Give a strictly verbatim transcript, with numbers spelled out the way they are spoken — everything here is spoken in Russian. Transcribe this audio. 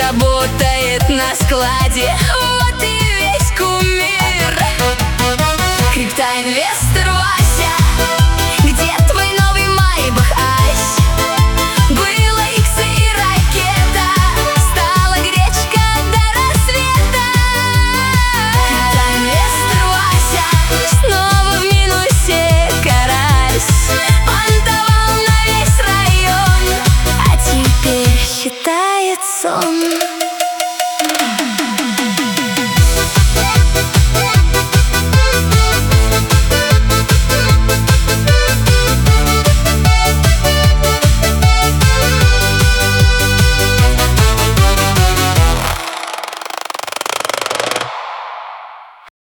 работает на складе. Вот и весь кумир. Криптоинвестор Вася, где твой новый Майбах, Ась? Было икс и ракета, стала гречка до рассвета. Криптоинвестор Вася, снова в минусе карась. Понтовал на весь район, а теперь считает сон.